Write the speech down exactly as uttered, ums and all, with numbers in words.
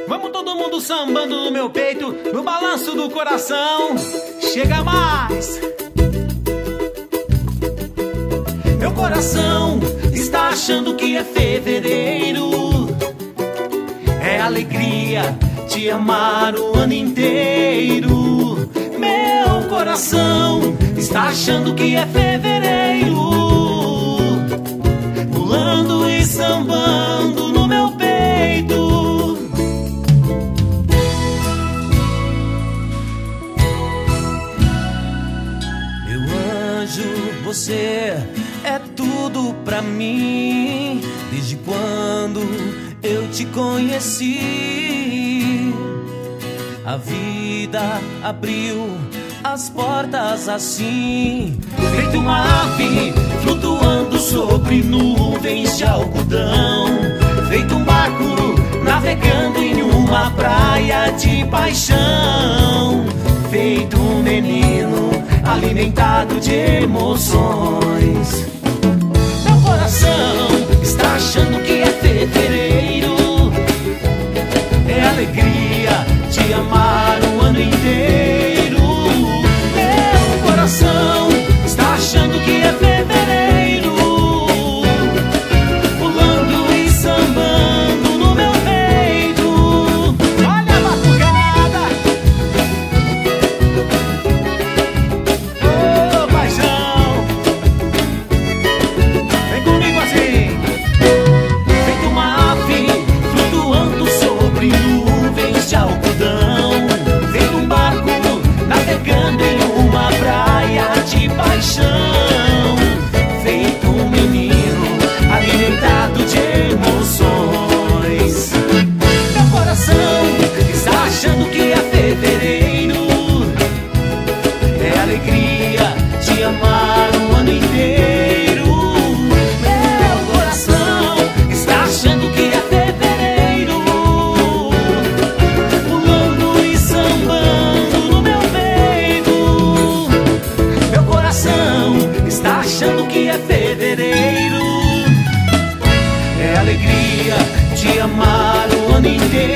Vamos todo mundo sambando no meu peito, no balanço do coração. Chega mais! Meu coração está achando que é fevereiro. É alegria te amar o ano inteiro. Meu coração está achando que é fevereiro. Pulando e sambando no meu peito. Você é tudo pra mim, desde quando eu te conheci. A vida abriu as portas assim, feito uma ave flutuando sobre nuvens de algodão, feito um barco navegando em uma praia de paixão, feito um menino alimentado de emoções. Meu coração está achando que é fevereiro. É alegria te amar o ano inteiro. Meu coração está achando que é fevereiro. Pulando e sambando no meu peito. Olha a batucada. Feito um menino alimentado de emoções. Meu coração está achando que é fevereiro. É alegria te amar o ano inteiro. Meu coração está achando que é fevereiro. Pulando e sambando no meu peito. Meu coração está achando que é fevereiro. É alegria te amar o ano inteiro.